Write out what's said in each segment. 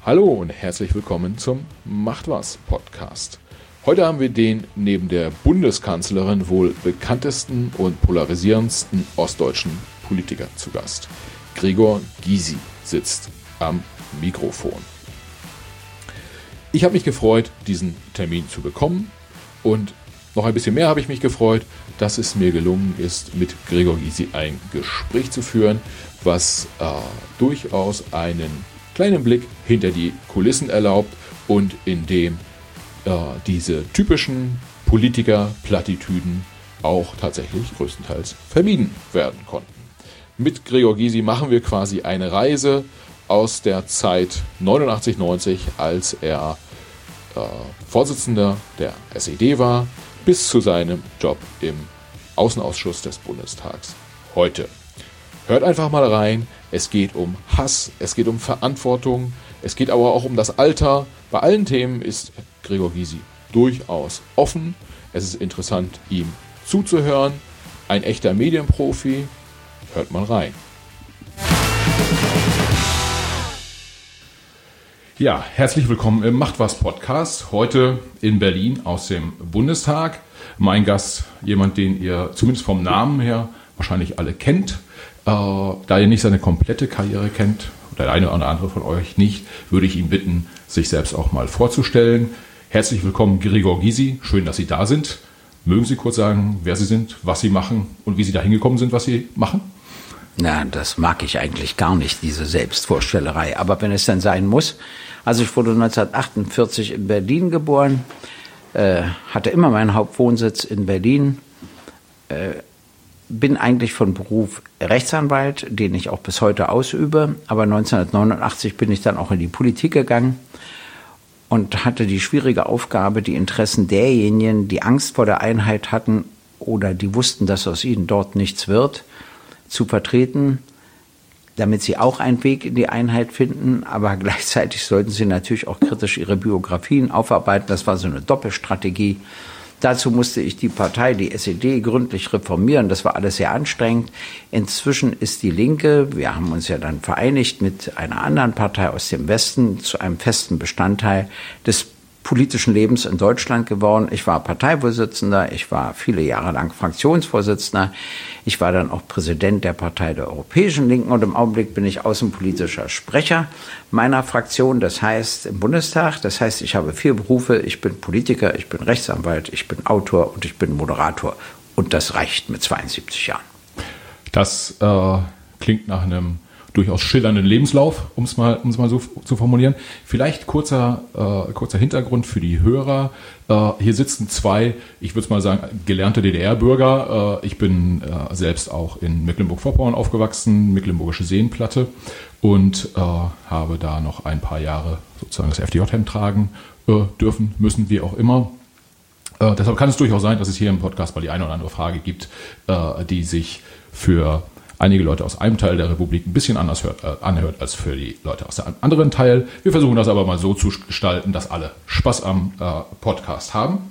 Hallo und herzlich willkommen zum Macht was Podcast. Heute haben wir den neben der Bundeskanzlerin wohl bekanntesten und polarisierendsten ostdeutschen Politiker zu Gast. Gregor Gysi sitzt am Mikrofon. Ich habe mich gefreut, diesen Termin zu bekommen, und noch ein bisschen mehr habe ich mich gefreut, dass es mir gelungen ist, mit Gregor Gysi ein Gespräch zu führen, was durchaus einen kleinen Blick hinter die Kulissen erlaubt und in dem diese typischen Politiker-Plattitüden auch tatsächlich größtenteils vermieden werden konnten. Mit Gregor Gysi machen wir quasi eine Reise aus der Zeit 89-90, als er Vorsitzender der SED war, bis zu seinem Job im Außenausschuss des Bundestags heute. Hört einfach mal rein, es geht um Hass, es geht um Verantwortung, es geht aber auch um das Alter. Bei allen Themen ist Gregor Gysi durchaus offen. Es ist interessant, ihm zuzuhören. Ein echter Medienprofi. Hört mal rein. Ja, herzlich willkommen im Macht was Podcast. Heute in Berlin aus dem Bundestag. Mein Gast, jemand, den ihr zumindest vom Namen her wahrscheinlich alle kennt. Da ihr nicht seine komplette Karriere kennt, oder der eine oder andere von euch nicht, würde ich ihn bitten, sich selbst auch mal vorzustellen. Herzlich willkommen, Gregor Gysi. Schön, dass Sie da sind. Mögen Sie kurz sagen, wer Sie sind, was Sie machen und wie Sie da hingekommen sind, was Sie machen? Na, das mag ich eigentlich gar nicht, diese Selbstvorstellerei. Aber wenn es dann sein muss. Also ich wurde 1948 in Berlin geboren, hatte immer meinen Hauptwohnsitz in Berlin, bin eigentlich von Beruf Rechtsanwalt, den ich auch bis heute ausübe. Aber 1989 bin ich dann auch in die Politik gegangen und hatte die schwierige Aufgabe, die Interessen derjenigen, die Angst vor der Einheit hatten oder die wussten, dass aus ihnen dort nichts wird, zu vertreten, damit sie auch einen Weg in die Einheit finden. Aber gleichzeitig sollten sie natürlich auch kritisch ihre Biografien aufarbeiten. Das war so eine Doppelstrategie. Dazu musste ich die Partei, die SED, gründlich reformieren. Das war alles sehr anstrengend. Inzwischen ist die Linke, wir haben uns ja dann vereinigt mit einer anderen Partei aus dem Westen, zu einem festen Bestandteil des politischen Lebens in Deutschland geworden. Ich war Parteivorsitzender, ich war viele Jahre lang Fraktionsvorsitzender, ich war dann auch Präsident der Partei der Europäischen Linken und im Augenblick bin ich außenpolitischer Sprecher meiner Fraktion, das heißt im Bundestag. Das heißt, ich habe 4 Berufe, ich bin Politiker, ich bin Rechtsanwalt, ich bin Autor und ich bin Moderator, und das reicht mit 72 Jahren. Das klingt nach einem durchaus schillernden Lebenslauf, um es mal so zu formulieren. Vielleicht kurzer Hintergrund für die Hörer. Hier sitzen 2, ich würde es mal sagen, gelernte DDR-Bürger. Ich bin selbst auch in Mecklenburg-Vorpommern aufgewachsen, Mecklenburgische Seenplatte, und habe da noch ein paar Jahre sozusagen das FDJ-Hemd tragen dürfen, müssen, wie auch immer. Deshalb kann es durchaus sein, dass es hier im Podcast mal die eine oder andere Frage gibt, die sich für einige Leute aus einem Teil der Republik ein bisschen anders anhört als für die Leute aus dem anderen Teil. Wir versuchen das aber mal so zu gestalten, dass alle Spaß am Podcast haben.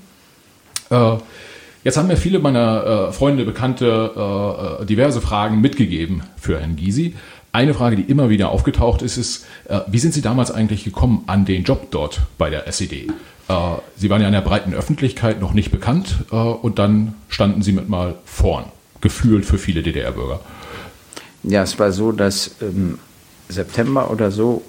Jetzt haben mir viele meiner Freunde, Bekannte diverse Fragen mitgegeben für Herrn Gysi. Eine Frage, die immer wieder aufgetaucht ist, wie sind Sie damals eigentlich gekommen an den Job dort bei der SED? Sie waren ja in der breiten Öffentlichkeit noch nicht bekannt, und dann standen Sie mit mal vorn, gefühlt für viele DDR-Bürger. Ja, es war so, dass im September oder so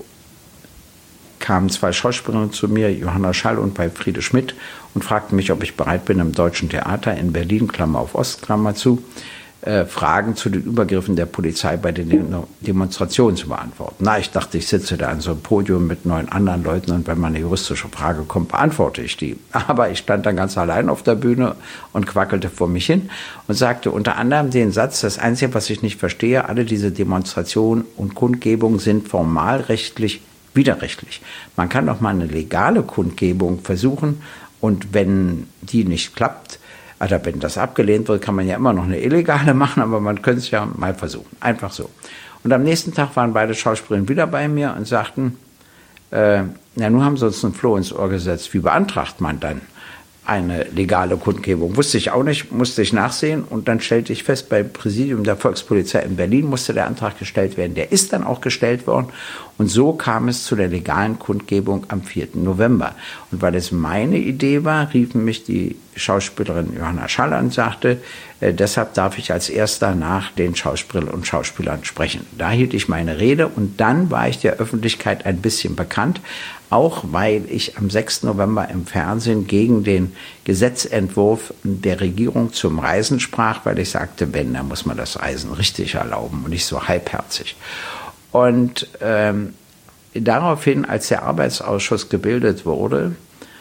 kamen 2 Schauspielerinnen zu mir, Johanna Schall und bei Friede Schmidt, und fragten mich, ob ich bereit bin, im Deutschen Theater in Berlin, Klammer auf Ost, Klammer zu, Fragen zu den Übergriffen der Polizei bei den Demonstrationen zu beantworten. Na, ich dachte, ich sitze da an so einem Podium mit 9 anderen Leuten, und wenn mal eine juristische Frage kommt, beantworte ich die. Aber ich stand dann ganz allein auf der Bühne und quackelte vor mich hin und sagte unter anderem den Satz: Das Einzige, was ich nicht verstehe, alle diese Demonstrationen und Kundgebungen sind formalrechtlich widerrechtlich. Man kann doch mal eine legale Kundgebung versuchen, und wenn die nicht klappt, oder wenn das abgelehnt wird, kann man ja immer noch eine illegale machen, aber man könnte es ja mal versuchen. Einfach so. Und am nächsten Tag waren beide Schauspielerinnen wieder bei mir und sagten, nun haben sie uns einen Floh ins Ohr gesetzt. Wie beantragt man dann eine legale Kundgebung. Wusste ich auch nicht, musste ich nachsehen und dann stellte ich fest, beim Präsidium der Volkspolizei in Berlin musste der Antrag gestellt werden. Der ist dann auch gestellt worden und so kam es zu der legalen Kundgebung am 4. November. Und weil es meine Idee war, riefen mich die Schauspielerin Johanna Schall an und sagte, deshalb darf ich als Erster nach den Schauspielerinnen und Schauspielern sprechen. Da hielt ich meine Rede und dann war ich der Öffentlichkeit ein bisschen bekannt, auch weil ich am 6. November im Fernsehen gegen den Gesetzentwurf der Regierung zum Reisen sprach, weil ich sagte, wenn, dann muss man das Reisen richtig erlauben und nicht so halbherzig. Und daraufhin, als der Arbeitsausschuss gebildet wurde,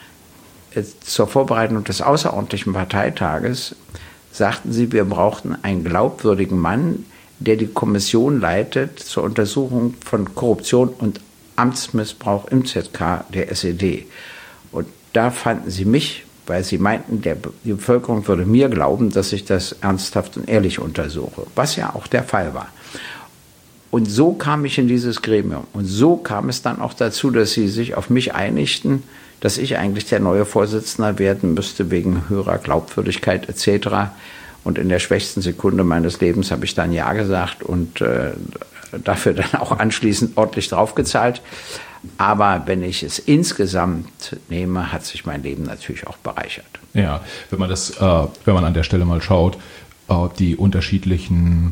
zur Vorbereitung des außerordentlichen Parteitages, sagten sie, wir brauchten einen glaubwürdigen Mann, der die Kommission leitet zur Untersuchung von Korruption und Amtsmissbrauch im ZK der SED. Und da fanden sie mich, weil sie meinten, die Bevölkerung würde mir glauben, dass ich das ernsthaft und ehrlich untersuche, was ja auch der Fall war. Und so kam ich in dieses Gremium. Und so kam es dann auch dazu, dass sie sich auf mich einigten, dass ich eigentlich der neue Vorsitzende werden müsste wegen höherer Glaubwürdigkeit etc. Und in der schwächsten Sekunde meines Lebens habe ich dann Ja gesagt und dafür dann auch anschließend ordentlich draufgezahlt. Aber wenn ich es insgesamt nehme, hat sich mein Leben natürlich auch bereichert. Ja, wenn man an der Stelle mal schaut, die unterschiedlichen,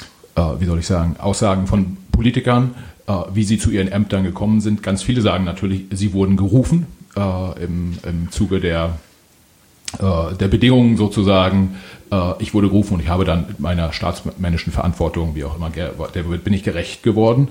Aussagen von Politikern, wie sie zu ihren Ämtern gekommen sind. Ganz viele sagen natürlich, sie wurden gerufen im Zuge der Bedingungen sozusagen. Ich wurde gerufen und ich habe dann mit meiner staatsmännischen Verantwortung, wie auch immer, bin ich gerecht geworden.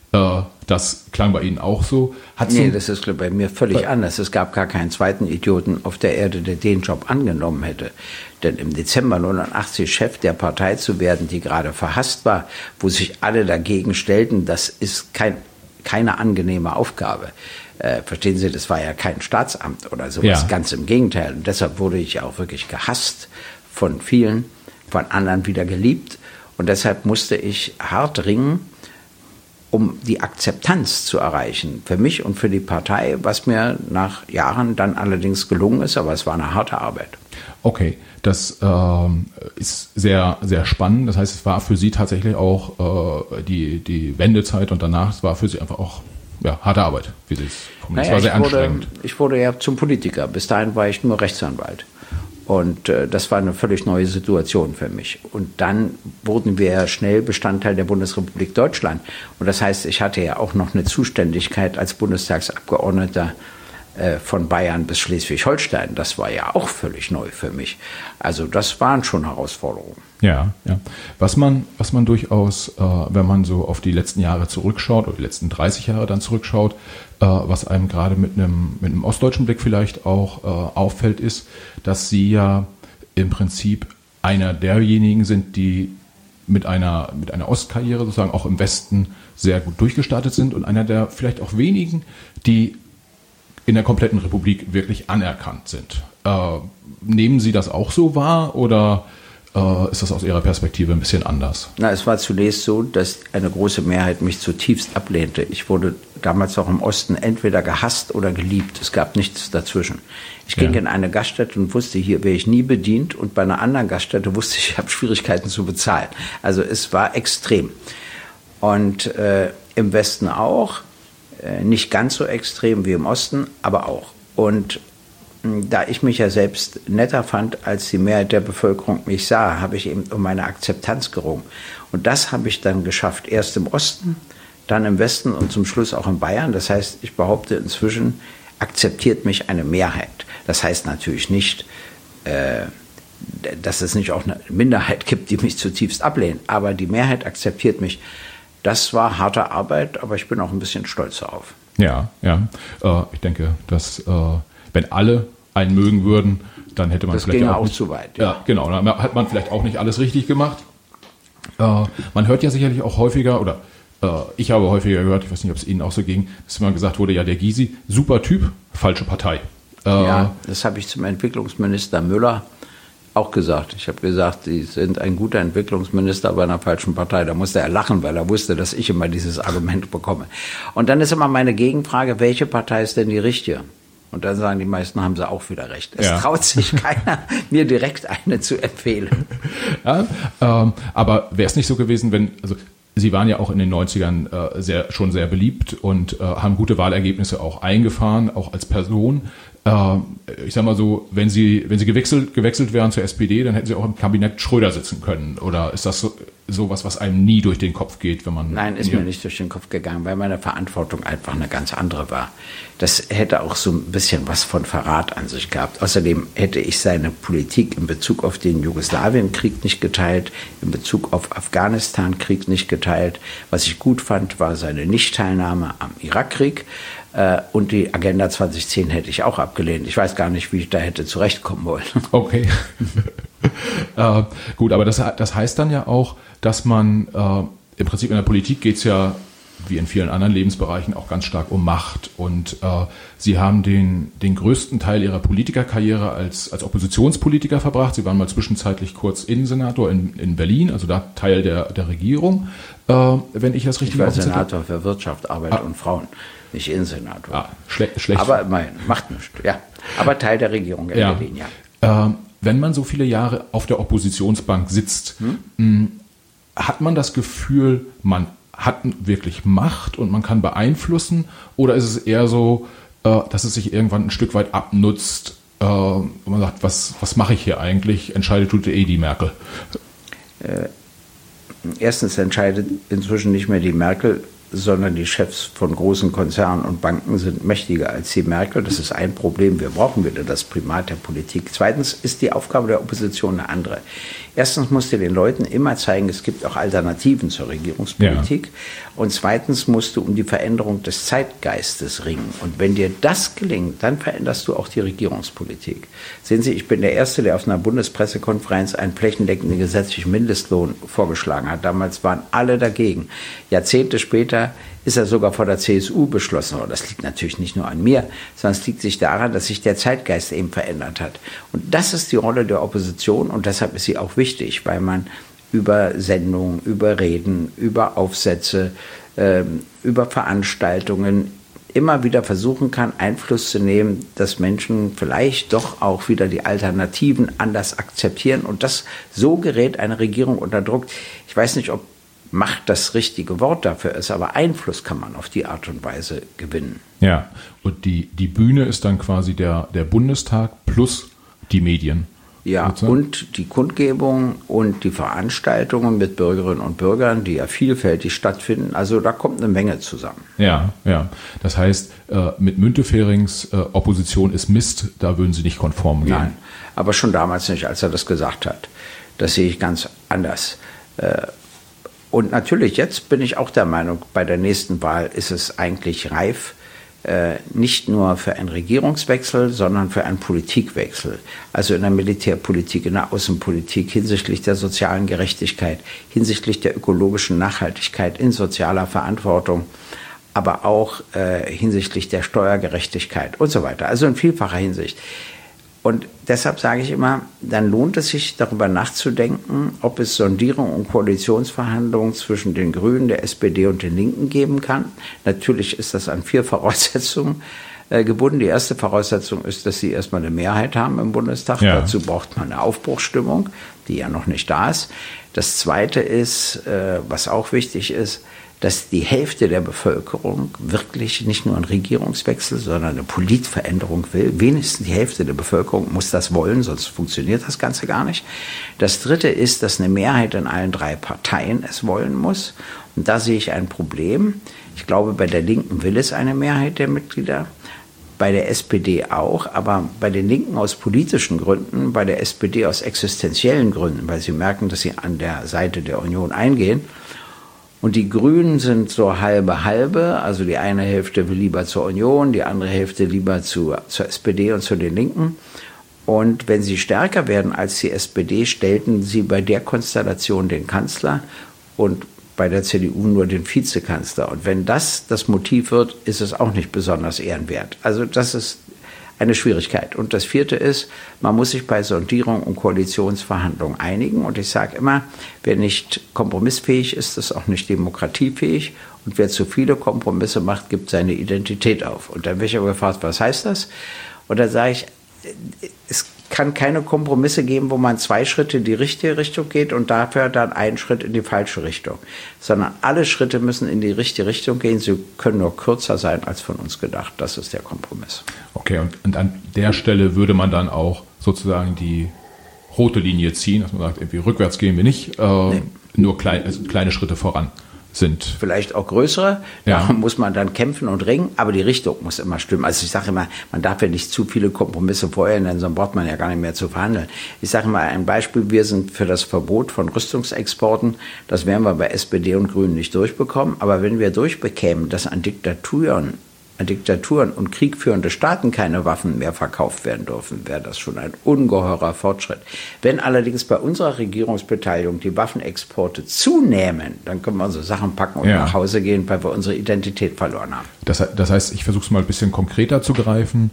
Das klang bei Ihnen auch so. Nee, das ist bei mir völlig anders. Es gab gar keinen zweiten Idioten auf der Erde, der den Job angenommen hätte. Denn im Dezember 1989 Chef der Partei zu werden, die gerade verhasst war, wo sich alle dagegen stellten, das ist keine angenehme Aufgabe. Verstehen Sie, das war ja kein Staatsamt oder sowas, ja. Ganz im Gegenteil. Und deshalb wurde ich auch wirklich gehasst von vielen, von anderen wieder geliebt. Und deshalb musste ich hart ringen, um die Akzeptanz zu erreichen, für mich und für die Partei, was mir nach Jahren dann allerdings gelungen ist, aber es war eine harte Arbeit. Okay, das ist sehr, sehr spannend. Das heißt, es war für Sie tatsächlich auch die Wendezeit und danach, es war für Sie einfach auch harte Arbeit, wie Sie es formulieren. Es war sehr anstrengend. Ich wurde ja zum Politiker. Bis dahin war ich nur Rechtsanwalt. Und das war eine völlig neue Situation für mich. Und dann wurden wir schnell Bestandteil der Bundesrepublik Deutschland. Und das heißt, ich hatte ja auch noch eine Zuständigkeit als Bundestagsabgeordneter von Bayern bis Schleswig-Holstein. Das war ja auch völlig neu für mich. Also das waren schon Herausforderungen. Ja. Was man durchaus, wenn man so auf die letzten Jahre zurückschaut, oder die letzten 30 Jahre dann zurückschaut, was einem gerade mit einem ostdeutschen Blick vielleicht auch auffällt, ist, dass Sie ja im Prinzip einer derjenigen sind, die mit einer Ostkarriere sozusagen auch im Westen sehr gut durchgestartet sind und einer der vielleicht auch wenigen, die in der kompletten Republik wirklich anerkannt sind. Nehmen Sie das auch so wahr oder ist das aus Ihrer Perspektive ein bisschen anders? Na, es war zunächst so, dass eine große Mehrheit mich zutiefst ablehnte. Ich wurde damals auch im Osten entweder gehasst oder geliebt. Es gab nichts dazwischen. Ich ging in eine Gaststätte und wusste, hier wäre ich nie bedient. Und bei einer anderen Gaststätte wusste ich habe Schwierigkeiten zu bezahlen. Also es war extrem. Und im Westen auch. Nicht ganz so extrem wie im Osten, aber auch. Und da ich mich ja selbst netter fand, als die Mehrheit der Bevölkerung mich sah, habe ich eben um meine Akzeptanz gerungen. Und das habe ich dann geschafft. Erst im Osten, dann im Westen und zum Schluss auch in Bayern. Das heißt, ich behaupte inzwischen, akzeptiert mich eine Mehrheit. Das heißt natürlich nicht, dass es nicht auch eine Minderheit gibt, die mich zutiefst ablehnt. Aber die Mehrheit akzeptiert mich. Das war harte Arbeit, aber ich bin auch ein bisschen stolz darauf. Ja. Ich denke, dass wenn alle einen mögen würden, dann hätte man das vielleicht auch zu weit. Ja, genau. Dann hat man vielleicht auch nicht alles richtig gemacht. Man hört ja sicherlich auch häufiger, oder ich habe häufiger gehört, ich weiß nicht, ob es Ihnen auch so ging, dass immer gesagt wurde, ja, der Gysi, super Typ, falsche Partei. Ja, das habe ich zum Entwicklungsminister Müller auch gesagt. Ich habe gesagt, Sie sind ein guter Entwicklungsminister bei einer falschen Partei. Da musste er lachen, weil er wusste, dass ich immer dieses Argument bekomme. Und dann ist immer meine Gegenfrage, welche Partei ist denn die richtige? Und dann sagen die meisten, haben sie auch wieder recht. Es traut sich keiner, mir direkt eine zu empfehlen. Ja, aber wäre es nicht so gewesen, also Sie waren ja auch in den 90ern schon sehr beliebt und haben gute Wahlergebnisse auch eingefahren, auch als Person. Ich sag mal so, wenn Sie gewechselt wären zur SPD, dann hätten Sie auch im Kabinett Schröder sitzen können. Oder ist das sowas, was einem nie durch den Kopf geht, wenn man... Nein, ist mir nicht durch den Kopf gegangen, weil meine Verantwortung einfach eine ganz andere war. Das hätte auch so ein bisschen was von Verrat an sich gehabt. Außerdem hätte ich seine Politik in Bezug auf den Jugoslawienkrieg nicht geteilt, in Bezug auf Afghanistan-Krieg nicht geteilt. Was ich gut fand, war seine Nichtteilnahme am Irakkrieg. Und die Agenda 2010 hätte ich auch abgelehnt. Ich weiß gar nicht, wie ich da hätte zurechtkommen wollen. Okay. Gut, aber das heißt dann ja auch, dass man im Prinzip in der Politik geht es ja, wie in vielen anderen Lebensbereichen, auch ganz stark um Macht. Und Sie haben den größten Teil Ihrer Politikerkarriere als Oppositionspolitiker verbracht. Sie waren mal zwischenzeitlich kurz Innensenator in Berlin, also da Teil der Regierung, wenn ich das richtig weiß. Ich war Senator für Wirtschaft, Arbeit und Frauen. Nicht Innensenator. Schlecht. Aber immerhin, macht nichts. Ja. Aber Teil der Regierung in Berlin, ja. Wenn man so viele Jahre auf der Oppositionsbank sitzt, hat man das Gefühl, man hat wirklich Macht und man kann beeinflussen? Oder ist es eher so, dass es sich irgendwann ein Stück weit abnutzt und man sagt, was mache ich hier eigentlich? Entscheidet tut die Merkel. Erstens entscheidet inzwischen nicht mehr die Merkel, sondern die Chefs von großen Konzernen und Banken sind mächtiger als die Merkel. Das ist ein Problem. Wir brauchen wieder das Primat der Politik. Zweitens ist die Aufgabe der Opposition eine andere. Erstens musst du den Leuten immer zeigen, es gibt auch Alternativen zur Regierungspolitik. Ja. Und zweitens musst du um die Veränderung des Zeitgeistes ringen. Und wenn dir das gelingt, dann veränderst du auch die Regierungspolitik. Sehen Sie, ich bin der Erste, der auf einer Bundespressekonferenz einen flächendeckenden gesetzlichen Mindestlohn vorgeschlagen hat. Damals waren alle dagegen. Jahrzehnte später ist er sogar vor der CSU beschlossen worden. Das liegt natürlich nicht nur an mir, sondern es liegt sich daran, dass sich der Zeitgeist eben verändert hat. Und das ist die Rolle der Opposition und deshalb ist sie auch wichtig, weil man über Sendungen, über Reden, über Aufsätze, über Veranstaltungen immer wieder versuchen kann, Einfluss zu nehmen, dass Menschen vielleicht doch auch wieder die Alternativen anders akzeptieren. Und so gerät eine Regierung unter Druck. Ich weiß nicht, ob Macht das richtige Wort dafür ist, aber Einfluss kann man auf die Art und Weise gewinnen. Ja, und die Bühne ist dann quasi der Bundestag plus die Medien. Ja, sozusagen. Und die Kundgebung und die Veranstaltungen mit Bürgerinnen und Bürgern, die ja vielfältig stattfinden. Also da kommt eine Menge zusammen. Ja. Das heißt, mit Münteferings Opposition ist Mist, da würden Sie nicht konform gehen. Nein, aber schon damals nicht, als er das gesagt hat. Das sehe ich ganz anders. Und natürlich, jetzt bin ich auch der Meinung, bei der nächsten Wahl ist es eigentlich reif, nicht nur für einen Regierungswechsel, sondern für einen Politikwechsel. Also in der Militärpolitik, in der Außenpolitik, hinsichtlich der sozialen Gerechtigkeit, hinsichtlich der ökologischen Nachhaltigkeit, in sozialer Verantwortung, aber auch hinsichtlich der Steuergerechtigkeit und so weiter. Also in vielfacher Hinsicht. Und deshalb sage ich immer, dann lohnt es sich, darüber nachzudenken, ob es Sondierungen und Koalitionsverhandlungen zwischen den Grünen, der SPD und den Linken geben kann. Natürlich ist das an 4 Voraussetzungen gebunden. Die erste Voraussetzung ist, dass sie erstmal eine Mehrheit haben im Bundestag. Ja. Dazu braucht man eine Aufbruchsstimmung, die ja noch nicht da ist. Das Zweite ist, was auch wichtig ist, dass die Hälfte der Bevölkerung wirklich nicht nur einen Regierungswechsel, sondern eine Politveränderung will. Wenigstens die Hälfte der Bevölkerung muss das wollen, sonst funktioniert das Ganze gar nicht. Das Dritte ist, dass eine Mehrheit in allen 3 Parteien es wollen muss. Und da sehe ich ein Problem. Ich glaube, bei der Linken will es eine Mehrheit der Mitglieder, bei der SPD auch, aber bei den Linken aus politischen Gründen, bei der SPD aus existenziellen Gründen, weil sie merken, dass sie an der Seite der Union eingehen. Und die Grünen sind so halbe, also die eine Hälfte will lieber zur Union, die andere Hälfte lieber zur SPD und zu den Linken. Und wenn sie stärker werden als die SPD, stellten sie bei der Konstellation den Kanzler und bei der CDU nur den Vizekanzler. Und wenn das Motiv wird, ist es auch nicht besonders ehrenwert. Also das ist eine Schwierigkeit. Und das vierte ist, man muss sich bei Sondierung und Koalitionsverhandlungen einigen. Und ich sage immer, wer nicht kompromissfähig ist, ist auch nicht demokratiefähig. Und wer zu viele Kompromisse macht, gibt seine Identität auf. Und dann werde ich aber gefragt, was heißt das? Und dann sage ich, es kann keine Kompromisse geben, wo man 2 Schritte in die richtige Richtung geht und dafür dann einen Schritt in die falsche Richtung. Sondern alle Schritte müssen in die richtige Richtung gehen. Sie können nur kürzer sein als von uns gedacht. Das ist der Kompromiss. Okay, und an der Stelle würde man dann auch sozusagen die rote Linie ziehen, dass man sagt, irgendwie rückwärts gehen wir nicht, nee. Nur kleine Schritte voran sind. Vielleicht auch größere, ja. Da muss man dann kämpfen und ringen, aber die Richtung muss immer stimmen. Also ich sage immer, man darf ja nicht zu viele Kompromisse vorher nennen, sonst braucht man ja gar nicht mehr zu verhandeln. Ich sage mal ein Beispiel, wir sind für das Verbot von Rüstungsexporten, das werden wir bei SPD und Grünen nicht durchbekommen, aber wenn wir durchbekämen, dass an Diktaturen und kriegführende Staaten keine Waffen mehr verkauft werden dürfen, wäre das schon ein ungeheurer Fortschritt. Wenn allerdings bei unserer Regierungsbeteiligung die Waffenexporte zunehmen, dann können wir unsere Sachen packen und nach Hause gehen, weil wir unsere Identität verloren haben. Das heißt, ich versuche es mal ein bisschen konkreter zu greifen.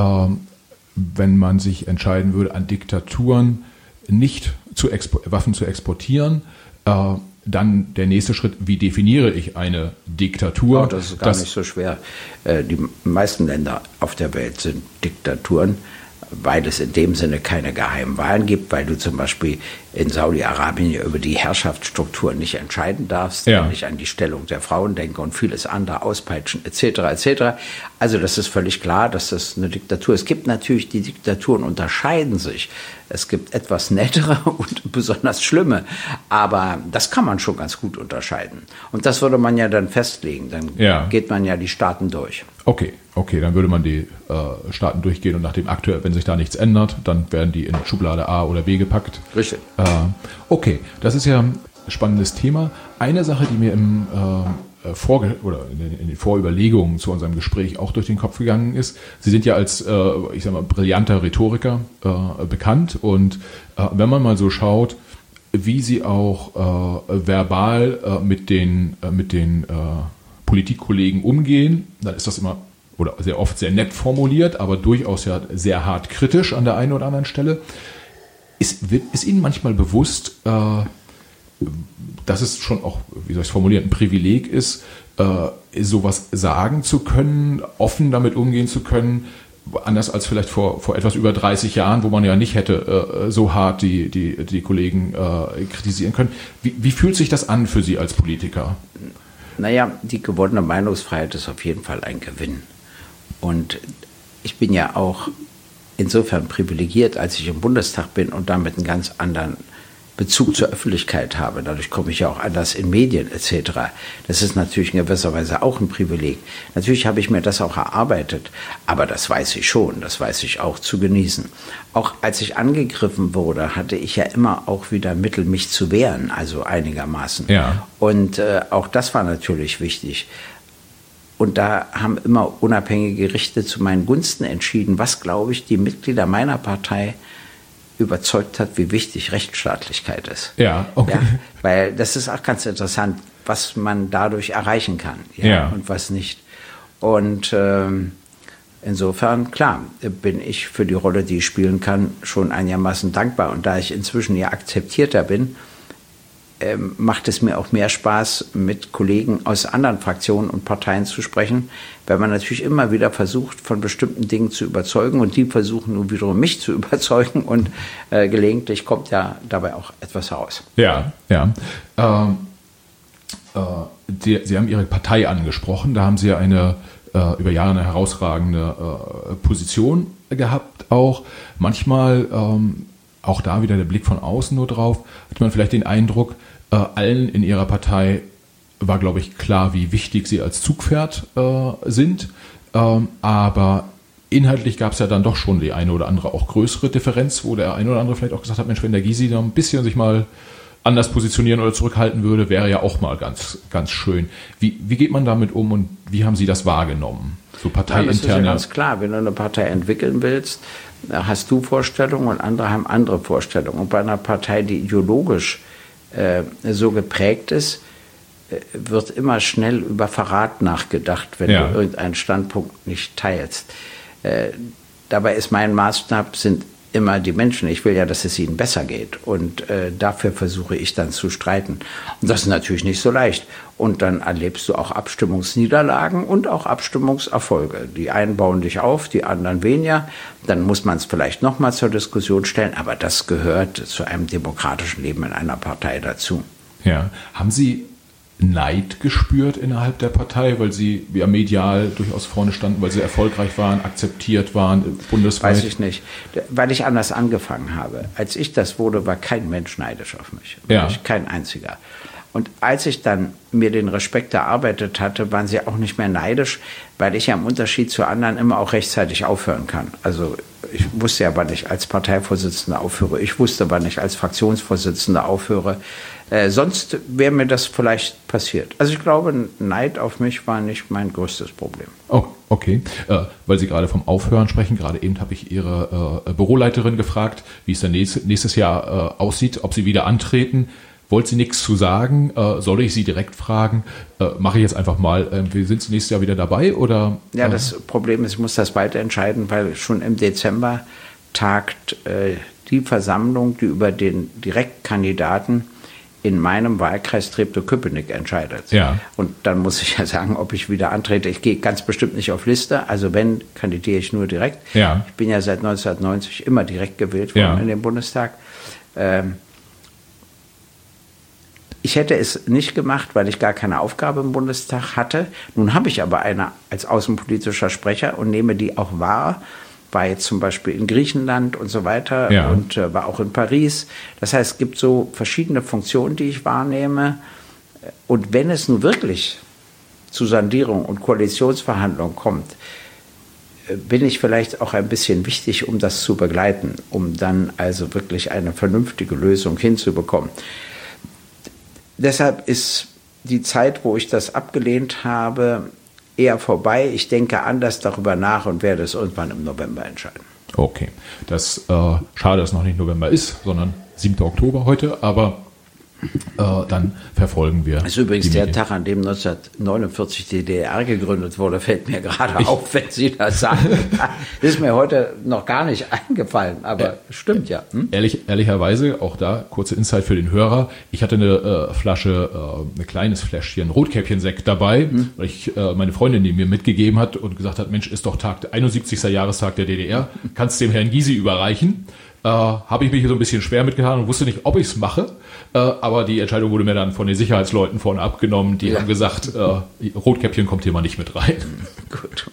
Wenn man sich entscheiden würde, an Diktaturen nicht Waffen zu exportieren, dann der nächste Schritt, wie definiere ich eine Diktatur? Oh, das ist gar nicht so schwer. Die meisten Länder auf der Welt sind Diktaturen, weil es in dem Sinne keine geheimen Wahlen gibt, weil du zum Beispiel in Saudi-Arabien über die Herrschaftsstruktur nicht entscheiden darfst, wenn ich an die Stellung der Frauen denke und vieles andere auspeitschen etc. etc. Also das ist völlig klar, dass das eine Diktatur ist. Es gibt natürlich, die Diktaturen unterscheiden sich. Es gibt etwas nettere und besonders schlimme, aber das kann man schon ganz gut unterscheiden. Und das würde man ja dann festlegen, dann geht man ja die Staaten durch. Okay, dann würde man die Staaten durchgehen und nachdem aktuell, wenn sich da nichts ändert, dann werden die in Schublade A oder B gepackt. Richtig. Okay, das ist ja ein spannendes Thema. Eine Sache, die mir in den Vorüberlegungen zu unserem Gespräch auch durch den Kopf gegangen ist, Sie sind ja als, brillanter Rhetoriker bekannt und wenn man mal so schaut, wie Sie auch verbal mit den Politikkollegen umgehen, dann ist das immer oder sehr oft sehr nett formuliert, aber durchaus ja sehr hart kritisch an der einen oder anderen Stelle. Ist Ihnen manchmal bewusst, dass es schon auch, wie soll ich es formulieren, ein Privileg ist, sowas sagen zu können, offen damit umgehen zu können, anders als vielleicht vor etwas über 30 Jahren, wo man ja nicht hätte so hart die Kollegen kritisieren können. Wie fühlt sich das an für Sie als Politiker? Naja, die gewonnene Meinungsfreiheit ist auf jeden Fall ein Gewinn. Und ich bin ja auch insofern privilegiert, als ich im Bundestag bin und damit einen ganz anderen Bezug zur Öffentlichkeit habe. Dadurch komme ich ja auch anders in Medien etc. Das ist natürlich in gewisser Weise auch ein Privileg. Natürlich habe ich mir das auch erarbeitet, aber das weiß ich schon, das weiß ich auch zu genießen. Auch als ich angegriffen wurde, hatte ich ja immer auch wieder Mittel, mich zu wehren, also einigermaßen. Ja. Und auch das war natürlich wichtig. Und da haben immer unabhängige Gerichte zu meinen Gunsten entschieden, was, glaube ich, die Mitglieder meiner Partei überzeugt hat, wie wichtig Rechtsstaatlichkeit ist. Ja, okay. Ja, weil das ist auch ganz interessant, was man dadurch erreichen kann und was nicht. Und insofern, klar, bin ich für die Rolle, die ich spielen kann, schon einigermaßen dankbar. Und da ich inzwischen ja akzeptierter bin, macht es mir auch mehr Spaß, mit Kollegen aus anderen Fraktionen und Parteien zu sprechen, weil man natürlich immer wieder versucht, von bestimmten Dingen zu überzeugen und die versuchen nun wiederum mich zu überzeugen und gelegentlich kommt ja dabei auch etwas heraus. Ja. Sie haben Ihre Partei angesprochen, da haben Sie ja über Jahre eine herausragende Position gehabt auch. Manchmal, auch da wieder der Blick von außen nur drauf, hat man vielleicht den Eindruck, allen in Ihrer Partei war, glaube ich, klar, wie wichtig Sie als Zugpferd sind. Aber inhaltlich gab es ja dann doch schon die eine oder andere auch größere Differenz, wo der eine oder andere vielleicht auch gesagt hat, Mensch, wenn der Gysi noch ein bisschen sich mal anders positionieren oder zurückhalten würde, wäre ja auch mal ganz, ganz schön. Wie geht man damit um und wie haben Sie das wahrgenommen? So parteiinterne. Das ist ja ganz klar, wenn du eine Partei entwickeln willst, hast du Vorstellungen und andere haben andere Vorstellungen. Und bei einer Partei, die ideologisch so geprägt ist, wird immer schnell über Verrat nachgedacht, wenn du irgendeinen Standpunkt nicht teilst. dabei ist mein Maßstab sind immer die Menschen. Ich will ja, dass es ihnen besser geht. Und dafür versuche ich dann zu streiten. Und das ist natürlich nicht so leicht. Und dann erlebst du auch Abstimmungsniederlagen und auch Abstimmungserfolge. Die einen bauen dich auf, die anderen weniger. Dann muss man es vielleicht nochmal zur Diskussion stellen. Aber das gehört zu einem demokratischen Leben in einer Partei dazu. Ja. Haben Sie Neid gespürt innerhalb der Partei, weil Sie ja medial durchaus vorne standen, weil Sie erfolgreich waren, akzeptiert waren, bundesweit? Weiß ich nicht, weil ich anders angefangen habe. Als ich das wurde, war kein Mensch neidisch auf mich. Wirklich, kein einziger. Und als ich dann mir den Respekt erarbeitet hatte, waren sie auch nicht mehr neidisch, weil ich ja im Unterschied zu anderen immer auch rechtzeitig aufhören kann. Also ich wusste ja, wann ich als Parteivorsitzender aufhöre. Ich wusste, wann ich als Fraktionsvorsitzender aufhöre. Sonst wäre mir das vielleicht passiert. Also ich glaube, Neid auf mich war nicht mein größtes Problem. Oh, okay. Weil Sie gerade vom Aufhören sprechen, gerade eben habe ich Ihre Büroleiterin gefragt, wie es dann nächstes Jahr aussieht, ob Sie wieder antreten. Wollte sie nichts zu sagen? Soll ich Sie direkt fragen? Mache ich jetzt einfach mal. Sind Sie nächstes Jahr wieder dabei? Oder? Ja, das Problem ist, ich muss das bald entscheiden, weil schon im Dezember tagt die Versammlung, die über den Direktkandidaten in meinem Wahlkreis Treptow-Köpenick entscheidet. Ja. Und dann muss ich ja sagen, ob ich wieder antrete. Ich gehe ganz bestimmt nicht auf Liste. Also wenn, kandidiere ich nur direkt. Ja. Ich bin ja seit 1990 immer direkt gewählt worden in den Bundestag. Ich hätte es nicht gemacht, weil ich gar keine Aufgabe im Bundestag hatte. Nun habe ich aber eine als außenpolitischer Sprecher und nehme die auch wahr. War jetzt zum Beispiel in Griechenland und so weiter und war auch in Paris. Das heißt, es gibt so verschiedene Funktionen, die ich wahrnehme. Und wenn es nun wirklich zu Sondierung und Koalitionsverhandlungen kommt, bin ich vielleicht auch ein bisschen wichtig, um das zu begleiten, um dann also wirklich eine vernünftige Lösung hinzubekommen. Deshalb ist die Zeit, wo ich das abgelehnt habe, eher vorbei. Ich denke anders darüber nach und werde es irgendwann im November entscheiden. Okay. Das schade, dass es noch nicht November ist, sondern 7. Oktober heute, aber dann verfolgen wir. Das ist übrigens der Tag, an dem 1949 die DDR gegründet wurde, fällt mir gerade auf, wenn Sie das sagen. Das ist mir heute noch gar nicht eingefallen, aber stimmt ja. Ehrlicherweise, auch da kurze Insight für den Hörer, ich hatte eine Flasche, ein kleines Fläschchen Rotkäppchen-Sekt dabei, weil ich meine Freundin die mir mitgegeben hat und gesagt hat, Mensch, ist doch 71. Jahrestag der DDR, kannst dem Herrn Gysi überreichen. Habe ich mich hier so ein bisschen schwer mitgetan und wusste nicht, ob ich es mache. Aber die Entscheidung wurde mir dann von den Sicherheitsleuten vorne abgenommen. Die haben gesagt, Rotkäppchen kommt hier mal nicht mit rein. Gut.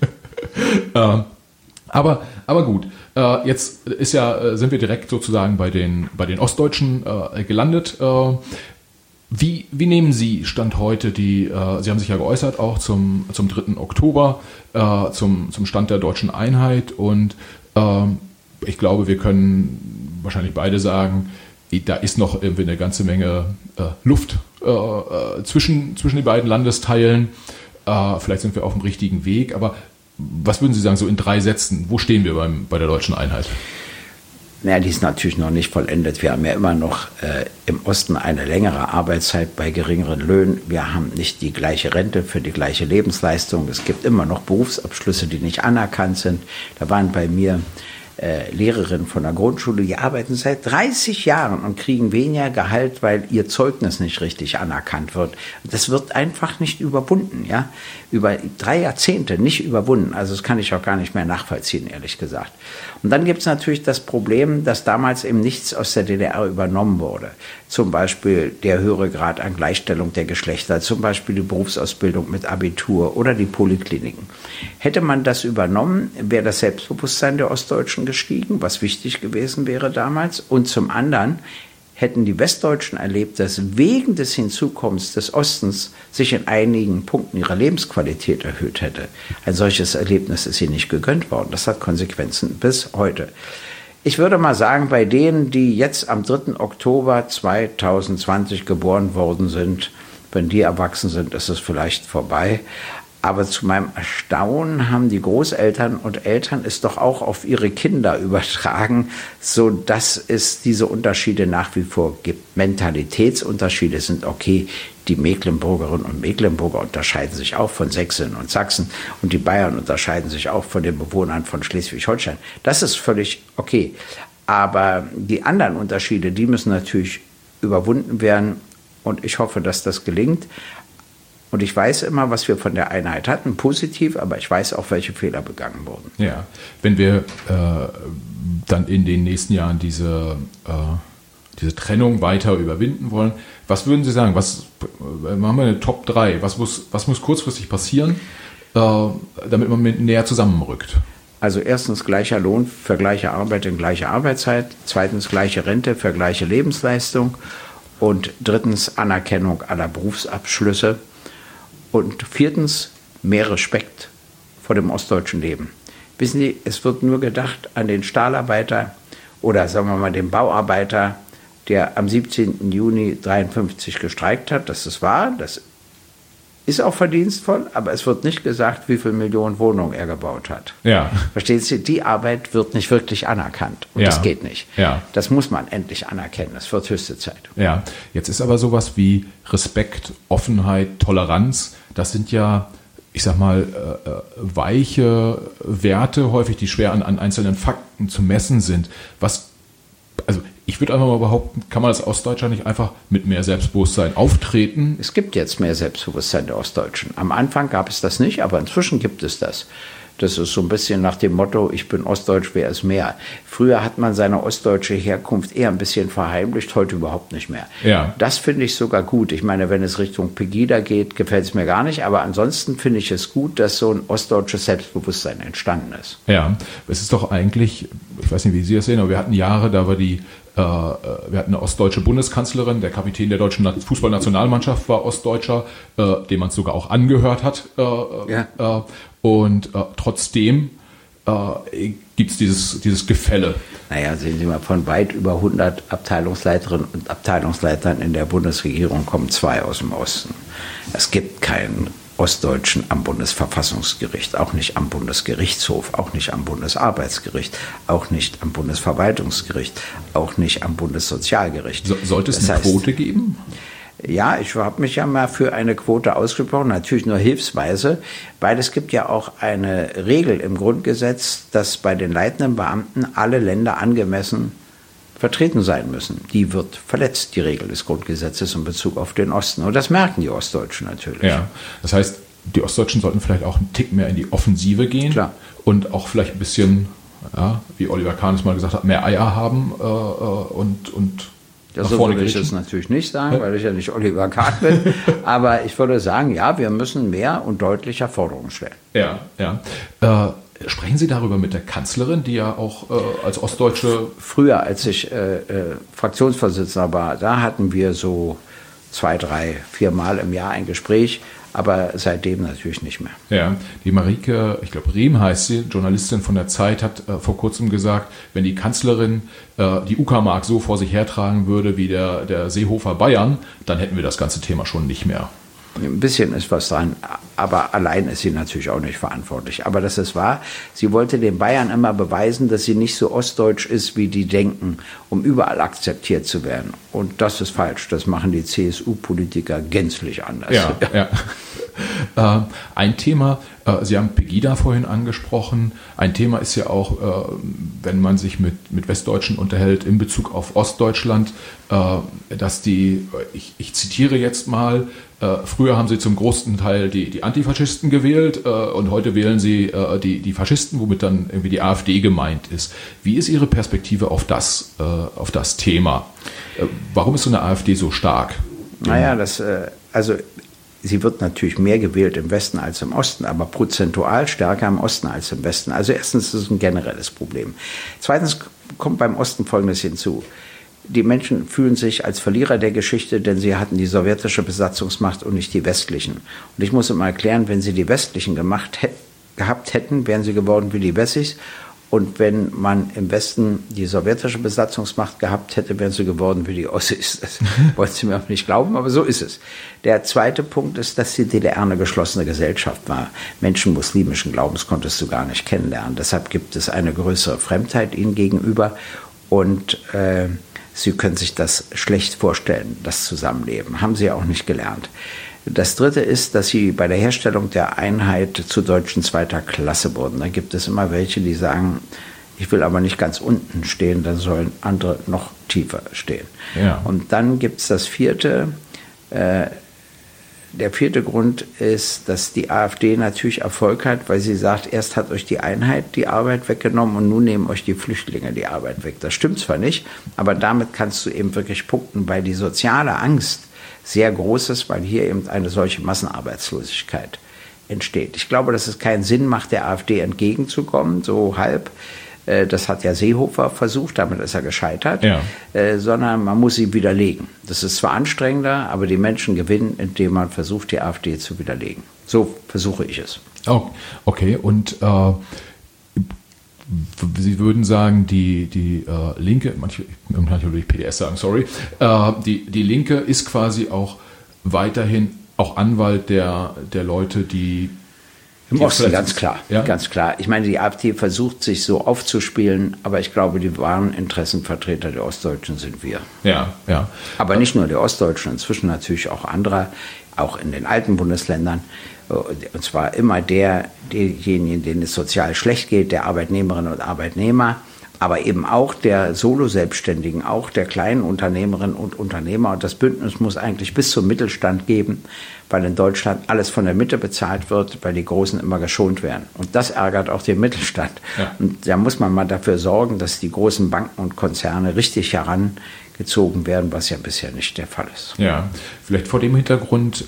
Aber gut, jetzt sind wir direkt sozusagen bei den Ostdeutschen gelandet. Wie nehmen Sie Stand heute Sie haben sich ja geäußert auch zum 3. Oktober, zum Stand der deutschen Einheit und ich glaube, wir können wahrscheinlich beide sagen, da ist noch irgendwie eine ganze Menge Luft zwischen den beiden Landesteilen. Vielleicht sind wir auf dem richtigen Weg. Aber was würden Sie sagen, so in 3 Sätzen, wo stehen wir bei der deutschen Einheit? Naja, die ist natürlich noch nicht vollendet. Wir haben ja immer noch im Osten eine längere Arbeitszeit bei geringeren Löhnen. Wir haben nicht die gleiche Rente für die gleiche Lebensleistung. Es gibt immer noch Berufsabschlüsse, die nicht anerkannt sind. Da waren bei mir Lehrerinnen von der Grundschule, die arbeiten seit 30 Jahren und kriegen weniger Gehalt, weil ihr Zeugnis nicht richtig anerkannt wird. Das wird einfach nicht überwunden, ja. Über 3 Jahrzehnte nicht überwunden. Also das kann ich auch gar nicht mehr nachvollziehen, ehrlich gesagt. Und dann gibt es natürlich das Problem, dass damals eben nichts aus der DDR übernommen wurde. Zum Beispiel der höhere Grad an Gleichstellung der Geschlechter, zum Beispiel die Berufsausbildung mit Abitur oder die Polikliniken. Hätte man das übernommen, wäre das Selbstbewusstsein der Ostdeutschen gestiegen, was wichtig gewesen wäre damals. Und zum anderen hätten die Westdeutschen erlebt, dass wegen des Hinzukommens des Ostens sich in einigen Punkten ihre Lebensqualität erhöht hätte. Ein solches Erlebnis ist ihnen nicht gegönnt worden. Das hat Konsequenzen bis heute. Ich würde mal sagen, bei denen, die jetzt am 3. Oktober 2020 geboren worden sind, wenn die erwachsen sind, ist es vielleicht vorbei. Aber zu meinem Erstaunen haben die Großeltern und Eltern es doch auch auf ihre Kinder übertragen, so dass es diese Unterschiede nach wie vor gibt. Mentalitätsunterschiede sind okay. Die Mecklenburgerinnen und Mecklenburger unterscheiden sich auch von Sächsinnen und Sachsen und die Bayern unterscheiden sich auch von den Bewohnern von Schleswig-Holstein. Das ist völlig okay. Aber die anderen Unterschiede, die müssen natürlich überwunden werden und ich hoffe, dass das gelingt. Und ich weiß immer, was wir von der Einheit hatten, positiv, aber ich weiß auch, welche Fehler begangen wurden. Ja, wenn wir dann in den nächsten Jahren diese Trennung weiter überwinden wollen, was würden Sie sagen? Machen wir eine Top 3. Was muss kurzfristig passieren, damit man näher zusammenrückt? Also erstens gleicher Lohn für gleiche Arbeit in gleicher Arbeitszeit. Zweitens gleiche Rente für gleiche Lebensleistung. Und drittens Anerkennung aller Berufsabschlüsse. Und viertens, mehr Respekt vor dem ostdeutschen Leben. Wissen Sie, es wird nur gedacht an den Stahlarbeiter oder sagen wir mal den Bauarbeiter, der am 17. Juni 1953 gestreikt hat. Das ist wahr, das ist auch verdienstvoll, aber es wird nicht gesagt, wie viele Millionen Wohnungen er gebaut hat. Ja. Verstehen Sie, die Arbeit wird nicht wirklich anerkannt und das geht nicht. Ja. Das muss man endlich anerkennen, das wird höchste Zeit. Ja, jetzt ist aber sowas wie Respekt, Offenheit, Toleranz, das sind ja, ich sag mal, weiche Werte häufig, die schwer an einzelnen Fakten zu messen sind. Also ich würde einfach mal behaupten, kann man als Ostdeutscher nicht einfach mit mehr Selbstbewusstsein auftreten? Es gibt jetzt mehr Selbstbewusstsein der Ostdeutschen. Am Anfang gab es das nicht, aber inzwischen gibt es das. Das ist so ein bisschen nach dem Motto, ich bin Ostdeutsch, wer ist mehr? Früher hat man seine ostdeutsche Herkunft eher ein bisschen verheimlicht, heute überhaupt nicht mehr. Ja. Das finde ich sogar gut. Ich meine, wenn es Richtung Pegida geht, gefällt es mir gar nicht. Aber ansonsten finde ich es gut, dass so ein ostdeutsches Selbstbewusstsein entstanden ist. Ja, es ist doch eigentlich, ich weiß nicht, wie Sie das sehen, aber wir hatten Jahre, da war wir hatten eine ostdeutsche Bundeskanzlerin, der Kapitän der deutschen Fußballnationalmannschaft war Ostdeutscher, dem man es sogar auch angehört hat. Und trotzdem gibt es dieses Gefälle. Naja, sehen Sie mal, von weit über 100 Abteilungsleiterinnen und Abteilungsleitern in der Bundesregierung kommen 2 aus dem Osten. Es gibt keinen Ostdeutschen am Bundesverfassungsgericht, auch nicht am Bundesgerichtshof, auch nicht am Bundesarbeitsgericht, auch nicht am Bundesverwaltungsgericht, auch nicht am Bundessozialgericht. Sollte es eine Quote geben? Ja, ich habe mich ja mal für eine Quote ausgesprochen, natürlich nur hilfsweise, weil es gibt ja auch eine Regel im Grundgesetz, dass bei den leitenden Beamten alle Länder angemessen vertreten sein müssen. Die wird verletzt, die Regel des Grundgesetzes in Bezug auf den Osten. Und das merken die Ostdeutschen natürlich. Ja, das heißt, die Ostdeutschen sollten vielleicht auch einen Tick mehr in die Offensive gehen. Klar. Und auch vielleicht ein bisschen, ja, wie Oliver Kahn es mal gesagt hat, mehr Eier haben und das so würde ich das natürlich nicht sagen, weil ich ja nicht Oliver Kahn bin. Aber ich würde sagen, ja, wir müssen mehr und deutlicher Forderungen stellen. Ja, ja. Sprechen Sie darüber mit der Kanzlerin, die ja auch als Ostdeutsche... Früher, als ich Fraktionsvorsitzender war, da hatten wir so 2, 3, 4 Mal im Jahr ein Gespräch, aber seitdem natürlich nicht mehr. Ja, die Marike, ich glaube Rehm heißt sie, Journalistin von der Zeit, hat vor kurzem gesagt, wenn die Kanzlerin die Uckermark so vor sich hertragen würde wie der Seehofer Bayern, dann hätten wir das ganze Thema schon nicht mehr. Ein bisschen ist was dran, aber allein ist sie natürlich auch nicht verantwortlich. Aber das ist wahr. Sie wollte den Bayern immer beweisen, dass sie nicht so ostdeutsch ist, wie die denken, um überall akzeptiert zu werden. Und das ist falsch. Das machen die CSU-Politiker gänzlich anders. Ja, ja. Ein Thema, Sie haben Pegida vorhin angesprochen, ein Thema ist ja auch, wenn man sich mit Westdeutschen unterhält in Bezug auf Ostdeutschland, dass ich zitiere jetzt mal, früher haben sie zum großen Teil die Antifaschisten gewählt und heute wählen sie die Faschisten, womit dann irgendwie die AfD gemeint ist. Wie ist Ihre Perspektive auf das Thema? Warum ist so eine AfD so stark? Naja, sie wird natürlich mehr gewählt im Westen als im Osten, aber prozentual stärker im Osten als im Westen. Also erstens ist es ein generelles Problem. Zweitens kommt beim Osten Folgendes hinzu. Die Menschen fühlen sich als Verlierer der Geschichte, denn sie hatten die sowjetische Besatzungsmacht und nicht die westlichen. Und ich muss immer erklären, wenn sie die westlichen gehabt hätten, wären sie geworden wie die Wessis. Und wenn man im Westen die sowjetische Besatzungsmacht gehabt hätte, wären sie geworden wie die Ossis. Das wollen Sie mir auch nicht glauben, aber so ist es. Der zweite Punkt ist, dass die DDR eine geschlossene Gesellschaft war. Menschen muslimischen Glaubens konntest du gar nicht kennenlernen. Deshalb gibt es eine größere Fremdheit ihnen gegenüber. Und sie können sich das schlecht vorstellen, das Zusammenleben. Haben sie auch nicht gelernt. Das Dritte ist, dass sie bei der Herstellung der Einheit zu Deutschen zweiter Klasse wurden. Da gibt es immer welche, die sagen, ich will aber nicht ganz unten stehen, dann sollen andere noch tiefer stehen. Ja. Und dann gibt es das vierte. Der vierte Grund ist, dass die AfD natürlich Erfolg hat, weil sie sagt, erst hat euch die Einheit die Arbeit weggenommen und nun nehmen euch die Flüchtlinge die Arbeit weg. Das stimmt zwar nicht, aber damit kannst du eben wirklich punkten, weil die soziale Angst sehr groß ist, weil hier eben eine solche Massenarbeitslosigkeit entsteht. Ich glaube, dass es keinen Sinn macht, der AfD entgegenzukommen, so halb. Das hat ja Seehofer versucht, damit ist er gescheitert, ja. Sondern man muss sie widerlegen. Das ist zwar anstrengender, aber die Menschen gewinnen, indem man versucht, die AfD zu widerlegen. So versuche ich es. Oh, okay, und Sie würden sagen, die Linke, manche würde ich PDS sagen, sorry, die Linke ist quasi auch weiterhin auch Anwalt der Leute, die im Osten, ganz klar, ja? Ganz klar. Ich meine, die AfD versucht, sich so aufzuspielen, aber ich glaube, die wahren Interessenvertreter der Ostdeutschen sind wir. Ja, ja. Aber nicht nur der Ostdeutschen, inzwischen natürlich auch anderer, auch in den alten Bundesländern. Und zwar immer derjenigen, denen es sozial schlecht geht, der Arbeitnehmerinnen und Arbeitnehmer, aber eben auch der Solo-Selbstständigen, auch der kleinen Unternehmerinnen und Unternehmer. Und das Bündnis muss eigentlich bis zum Mittelstand geben, weil in Deutschland alles von der Mitte bezahlt wird, weil die Großen immer geschont werden. Und das ärgert auch den Mittelstand. Ja. Und da muss man mal dafür sorgen, dass die großen Banken und Konzerne richtig herangezogen werden, was ja bisher nicht der Fall ist. Ja, vielleicht vor dem Hintergrund,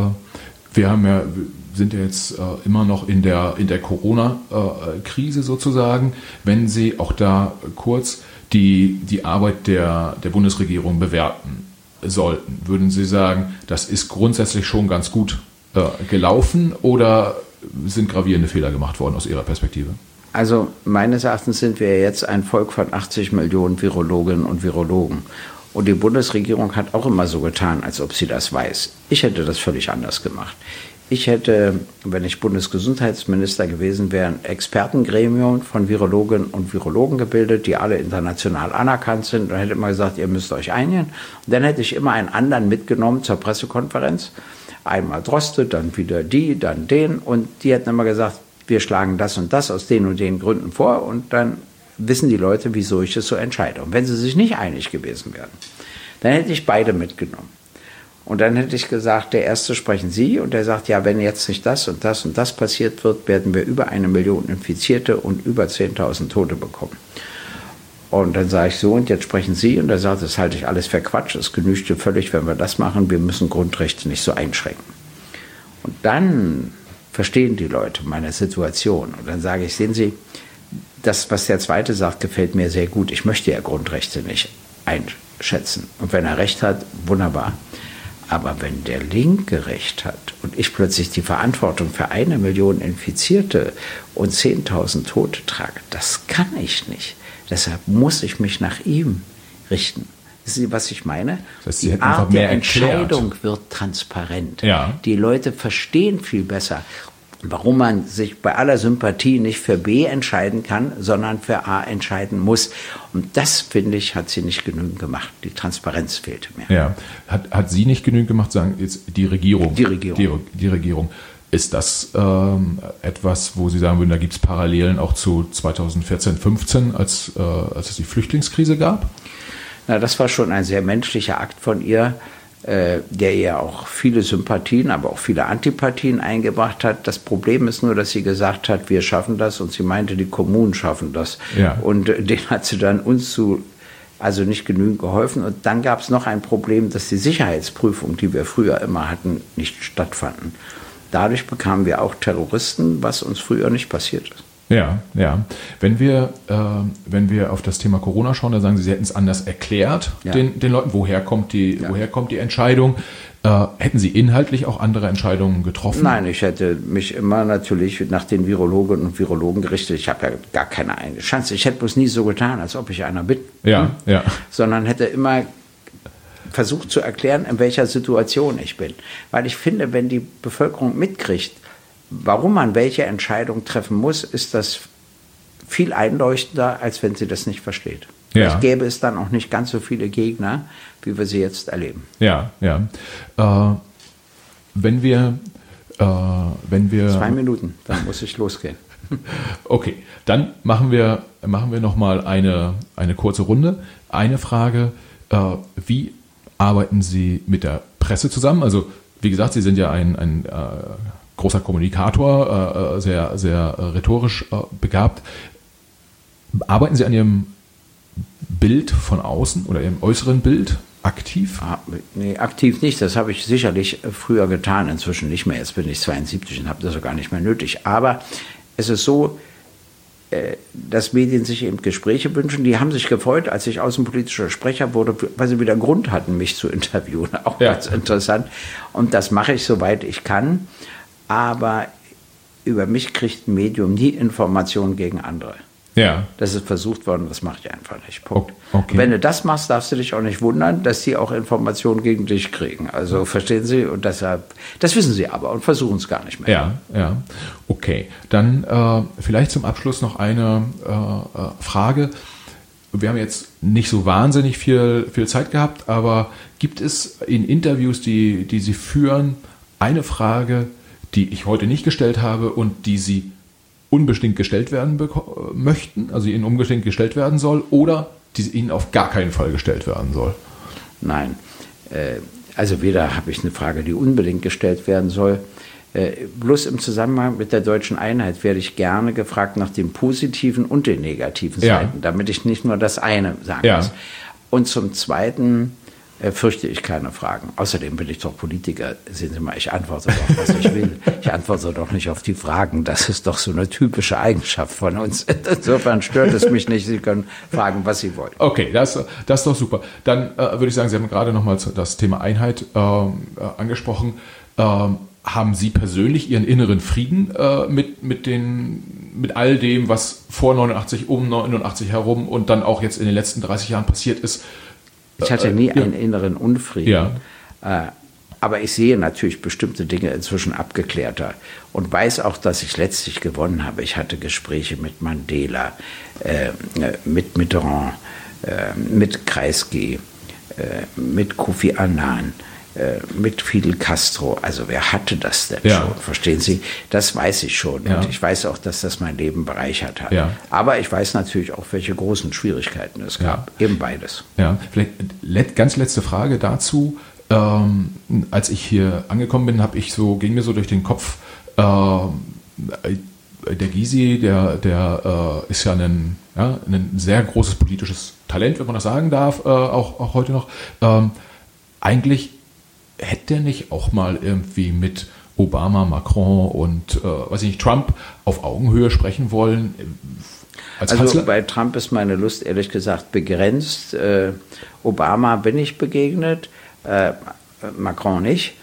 wir sind ja jetzt immer noch in der Corona-Krise sozusagen. Wenn Sie auch da kurz die Arbeit der Bundesregierung bewerten sollten, würden Sie sagen, das ist grundsätzlich schon ganz gut gelaufen oder sind gravierende Fehler gemacht worden aus Ihrer Perspektive? Also meines Erachtens sind wir jetzt ein Volk von 80 Millionen Virologinnen und Virologen. Und die Bundesregierung hat auch immer so getan, als ob sie das weiß. Ich hätte das völlig anders gemacht. Ich hätte, wenn ich Bundesgesundheitsminister gewesen wäre, ein Expertengremium von Virologinnen und Virologen gebildet, die alle international anerkannt sind. Und hätte immer gesagt, ihr müsst euch einigen. Und dann hätte ich immer einen anderen mitgenommen zur Pressekonferenz. Einmal Droste, dann wieder die, dann den. Und die hätten immer gesagt, wir schlagen das und das aus den und den Gründen vor. Und dann wissen die Leute, wieso ich es so entscheide. Und wenn sie sich nicht einig gewesen wären, dann hätte ich beide mitgenommen. Und dann hätte ich gesagt, der Erste sprechen Sie und der sagt, ja, wenn jetzt nicht das und das und das passiert wird, werden wir über 1 Million Infizierte und über 10.000 Tote bekommen. Und dann sage ich so, und jetzt sprechen Sie und er sagt, das halte ich alles für Quatsch, es genügte völlig, wenn wir das machen, wir müssen Grundrechte nicht so einschränken. Und dann verstehen die Leute meine Situation und dann sage ich, sehen Sie, das, was der Zweite sagt, gefällt mir sehr gut, ich möchte ja Grundrechte nicht einschätzen. Und wenn er recht hat, wunderbar. Aber wenn der Linke recht hat und ich plötzlich die Verantwortung für 1 Million Infizierte und 10.000 Tote trage, das kann ich nicht. Deshalb muss ich mich nach ihm richten. Wissen Sie, was ich meine? Das heißt, die Art der Entscheidung wird transparent. Ja. Die Leute verstehen viel besser, warum man sich bei aller Sympathie nicht für B entscheiden kann, sondern für A entscheiden muss. Und das, finde ich, hat sie nicht genügend gemacht. Die Transparenz fehlte mir. Ja. Hat sie nicht genügend gemacht, sagen jetzt die Regierung? Die Regierung. Die Regierung. Ist das etwas, wo Sie sagen würden, da gibt es Parallelen auch zu 2014, 15, als es die Flüchtlingskrise gab? Na, das war schon ein sehr menschlicher Akt von ihr, der ihr auch viele Sympathien, aber auch viele Antipathien eingebracht hat. Das Problem ist nur, dass sie gesagt hat, wir schaffen das und sie meinte, die Kommunen schaffen das. Ja. Und den hat sie dann also nicht genügend geholfen. Und dann gab es noch ein Problem, dass die Sicherheitsprüfungen, die wir früher immer hatten, nicht stattfanden. Dadurch bekamen wir auch Terroristen, was uns früher nicht passiert ist. Ja. Wenn wir auf das Thema Corona schauen, da sagen Sie hätten es anders erklärt, den Leuten, woher kommt die Entscheidung? Hätten Sie inhaltlich auch andere Entscheidungen getroffen? Nein, ich hätte mich immer natürlich nach den Virologinnen und Virologen gerichtet. Ich habe ja gar keine eigene Chance. Ich hätte bloß nie so getan, als ob ich einer bin. Ja. Sondern hätte immer versucht zu erklären, in welcher Situation ich bin. Weil ich finde, wenn die Bevölkerung mitkriegt, warum man welche Entscheidung treffen muss, ist das viel einleuchtender, als wenn sie das nicht versteht. Ja. Vielleicht gäbe es dann auch nicht ganz so viele Gegner, wie wir sie jetzt erleben. Ja. Wenn wir 2 Minuten, dann muss ich losgehen. Okay, dann machen wir noch mal eine kurze Runde. Eine Frage: Wie arbeiten Sie mit der Presse zusammen? Also wie gesagt, Sie sind ja ein großer Kommunikator, sehr sehr rhetorisch begabt. Arbeiten Sie an Ihrem Bild von außen oder Ihrem äußeren Bild aktiv? Nee, aktiv nicht. Das habe ich sicherlich früher getan, inzwischen nicht mehr. Jetzt bin ich 72 und habe das auch gar nicht mehr nötig. Aber es ist so, dass Medien sich eben Gespräche wünschen. Die haben sich gefreut, als ich außenpolitischer Sprecher wurde, weil sie wieder Grund hatten, mich zu interviewen. Auch ganz interessant. Und das mache ich, soweit ich kann. Aber über mich kriegt ein Medium nie Informationen gegen andere. Ja. Das ist versucht worden, das mache ich einfach nicht. Punkt. Okay. Wenn du das machst, darfst du dich auch nicht wundern, dass die auch Informationen gegen dich kriegen. Also verstehen Sie? Und deshalb, das wissen sie aber und versuchen es gar nicht mehr. Ja. Okay. Dann vielleicht zum Abschluss noch eine Frage. Wir haben jetzt nicht so wahnsinnig viel Zeit gehabt, aber gibt es in Interviews, die Sie führen, eine Frage, die ich heute nicht gestellt habe und die Sie unbedingt gestellt werden möchten, also Ihnen unbedingt gestellt werden soll, oder die Ihnen auf gar keinen Fall gestellt werden soll? Nein, also weder habe ich eine Frage, die unbedingt gestellt werden soll. Bloß im Zusammenhang mit der deutschen Einheit werde ich gerne gefragt nach den positiven und den negativen Seiten, damit ich nicht nur das eine sagen muss. Und zum Zweiten fürchte ich keine Fragen. Außerdem bin ich doch Politiker. Sehen Sie mal, ich antworte doch, was ich will. Ich antworte doch nicht auf die Fragen. Das ist doch so eine typische Eigenschaft von uns. Insofern stört es mich nicht. Sie können fragen, was Sie wollen. Okay, das ist doch super. Dann würde ich sagen, Sie haben gerade noch mal das Thema Einheit angesprochen. Haben Sie persönlich Ihren inneren Frieden mit all dem, was vor 89, um 89 herum und dann auch jetzt in den letzten 30 Jahren passiert ist? Ich hatte nie einen inneren Unfrieden, aber ich sehe natürlich bestimmte Dinge inzwischen abgeklärter und weiß auch, dass ich letztlich gewonnen habe. Ich hatte Gespräche mit Mandela, mit Mitterrand, mit Kreisky, mit Kofi Annan, mit Fidel Castro. Also wer hatte das denn schon? Verstehen Sie? Das weiß ich schon. Und ich weiß auch, dass das mein Leben bereichert hat. Ja. Aber ich weiß natürlich auch, welche großen Schwierigkeiten es gab. Eben beides. Ja, vielleicht ganz letzte Frage dazu. Als ich hier angekommen bin, ging mir so durch den Kopf, der Gysi, der ist ja ein sehr großes politisches Talent, wenn man das sagen darf, auch heute noch. Eigentlich hätte er nicht auch mal irgendwie mit Obama, Macron und Trump auf Augenhöhe sprechen wollen? Also bei Trump ist meine Lust ehrlich gesagt begrenzt. Obama bin ich begegnet, Macron nicht.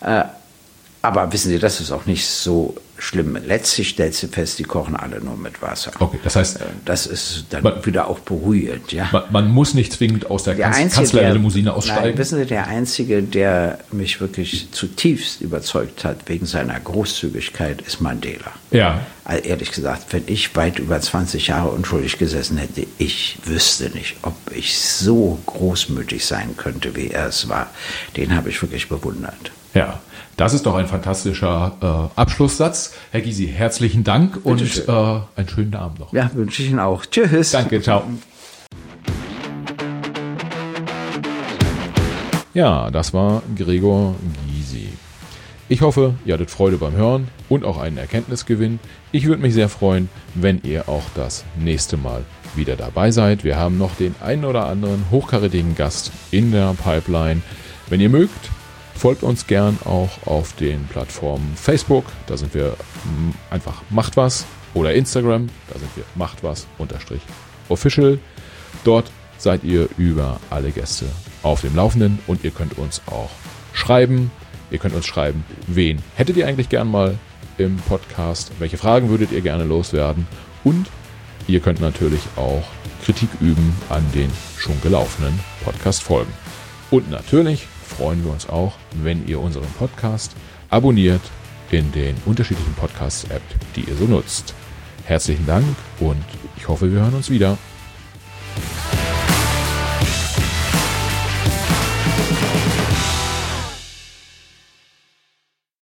Aber wissen Sie, das ist auch nicht so schlimm. Letztlich stellt sie fest, die kochen alle nur mit Wasser. Okay, das heißt, das ist dann wieder auch beruhigend. Ja? Man muss nicht zwingend aus der Kanzlerlimousine aussteigen. Nein, wissen Sie, der Einzige, der mich wirklich zutiefst überzeugt hat wegen seiner Großzügigkeit, ist Mandela. Ja. Also ehrlich gesagt, wenn ich weit über 20 Jahre unschuldig gesessen hätte, ich wüsste nicht, ob ich so großmütig sein könnte, wie er es war. Den habe ich wirklich bewundert. Ja. Das ist doch ein fantastischer Abschlusssatz. Herr Gysi, herzlichen Dank und einen schönen Abend noch. Ja, wünsche ich Ihnen auch. Tschüss. Danke, ciao. Ja, das war Gregor Gysi. Ich hoffe, ihr hattet Freude beim Hören und auch einen Erkenntnisgewinn. Ich würde mich sehr freuen, wenn ihr auch das nächste Mal wieder dabei seid. Wir haben noch den einen oder anderen hochkarätigen Gast in der Pipeline. Wenn ihr mögt, folgt uns gern auch auf den Plattformen Facebook, da sind wir einfach Macht was, oder Instagram, da sind wir machtwas_official. Dort seid ihr über alle Gäste auf dem Laufenden und ihr könnt uns auch schreiben. Ihr könnt uns schreiben, wen hättet ihr eigentlich gern mal im Podcast, welche Fragen würdet ihr gerne loswerden und ihr könnt natürlich auch Kritik üben an den schon gelaufenen Podcast-Folgen. Und natürlich freuen wir uns auch, wenn ihr unseren Podcast abonniert in den unterschiedlichen Podcast-Apps, die ihr so nutzt. Herzlichen Dank und ich hoffe, wir hören uns wieder.